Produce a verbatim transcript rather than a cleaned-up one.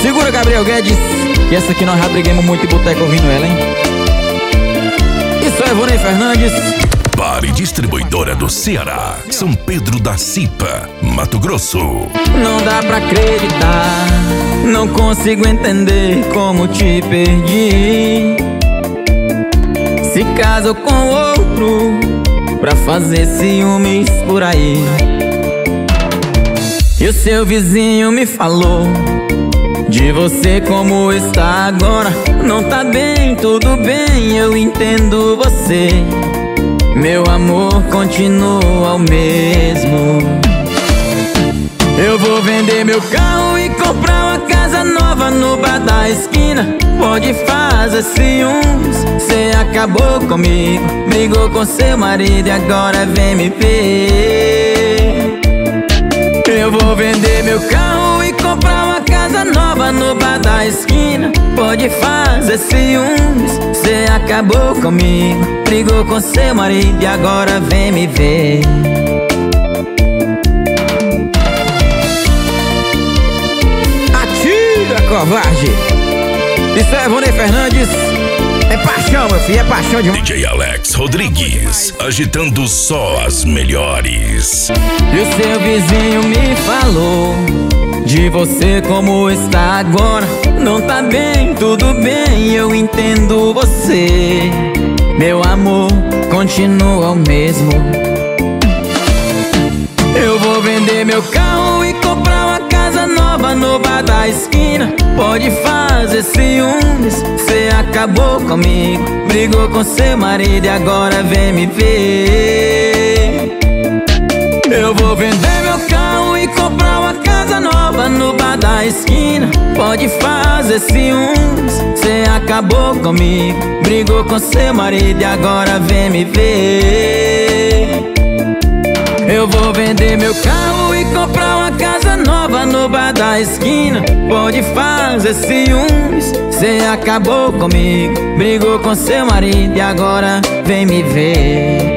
Segura, Gabriel Guedes, que essa aqui nós já briguemos muito em boteco ouvindo ela, hein? Isso é Vonei Fernandes. Pare Distribuidora do Ceará, São Pedro da Cipa, Mato Grosso. Não dá pra acreditar, não consigo entender como te perdi. Se casou com outro pra fazer ciúmes por aí. E o seu vizinho me falou de você como está agora. Não tá bem, tudo bem, eu entendo você. Meu amor continua o mesmo. Eu vou vender meu carro e comprar uma casa nova no bar da esquina. Pode fazer ciúmes, cê acabou comigo. Brigou com seu marido e agora vem me ver. Eu vou vender meu carro e comprar uma casa nova no bar da esquina. Pode fazer ciúmes, cê acabou comigo. Brigou com seu marido e agora vem me ver. Atira, covarde! Isso é Vonei Fernandes. É paixão, meu filho, é paixão demais. D J Alex Rodrigues, agitando só as melhores. E o seu vizinho me falou de você como está agora. Não tá bem, tudo bem, eu entendo você. Meu amor continua o mesmo. Eu vou vender meu carro e comprar uma casa nova no bar da esquina. Pode fazer ciúmes, cê acabou comigo. Brigou com seu marido e agora vem me ver. Eu vou vender meu carro e comprar uma casa nova no bar da esquina. Pode fazer ciúmes, cê acabou comigo. Brigou com seu marido e agora vem me ver. Eu vou vender meu carro e comprar uma casa nova no bar da esquina. Pode fazer ciúmes, cê acabou comigo. Brigou com seu marido e agora vem me ver.